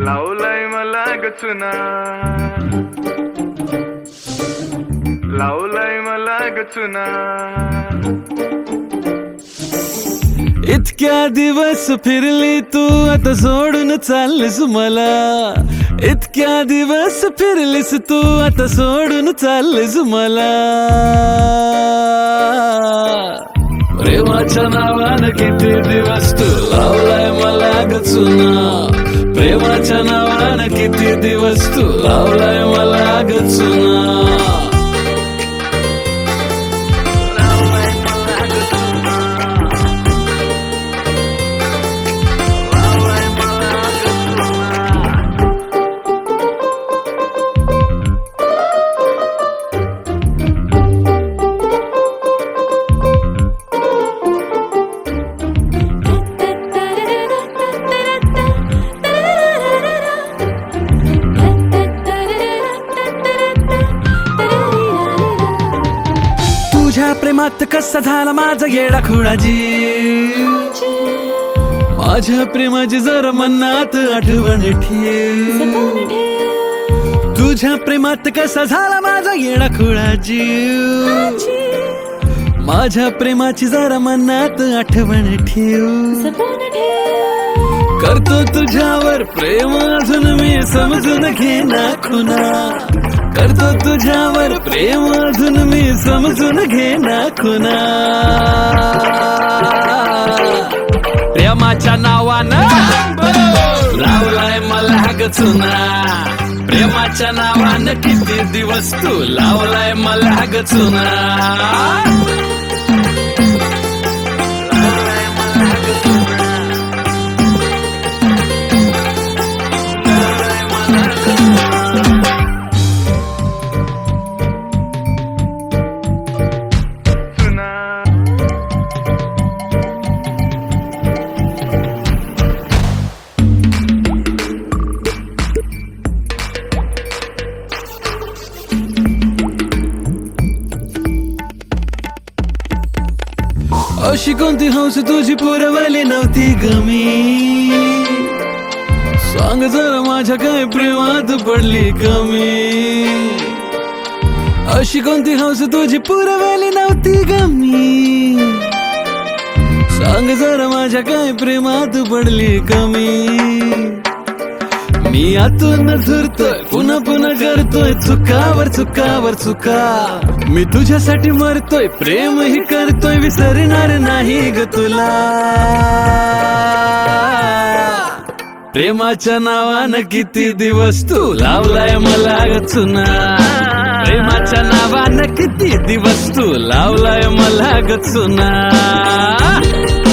लावलाय मला गचुना, लावलाय मला गचुना. इतक्या दिवस फिरली तू आता सोडून चाललीस मला. इतक्या दिवस फिरलीस तू आता सोडून चाललीस मला. प्रेमाच्या नावानं किती दिवस तू लावलाय मला गचुना. प्रेमाच्या नावानं किती दिवस तू लावलाय मला गचुना. तुझ्या प्रेमात कसा झाला माझा येडा खुळा जीव. माझ्या प्रेमाची जरा मनात आठवण ठेव. तुझ्या प्रेमात कसा झाला माझा येडा खुळा जीव. माझ्या प्रेमाची जरा मनात आठवण ठेव. करतो तुझ्यावर प्रेम अजून मी समजून घे ना खुना. करतो तुझ्यावर प्रेम अजून मी समजून घे ना खुना. प्रेमाच्या नावानं लावलाय मला गचुना. प्रेमाच्या नावानं किती दिवस तू लावलाय मला गचुना. अशी कोणती हौस तुझी पुरवली नव्हती गमी. सांग जरा माझ्या काय प्रेमात पडली कमी. अशी कोणती हौस तुझी पुरवली नव्हती गमी. सांग जरा माझ्या काय प्रेमात पडली कमी. मी आतून झुरतोय पुन्हा पुन्हा करतोय चुकावर चुकावर चुका. मी तुझ्यासाठी मरतोय प्रेमही करतोय विसरणार नाही ग तुला. प्रेमाच्या नावानं किती दिवस तू लावलाय मला गचुना. प्रेमाच्या नावानं किती दिवस तू लावलाय मला गचुना.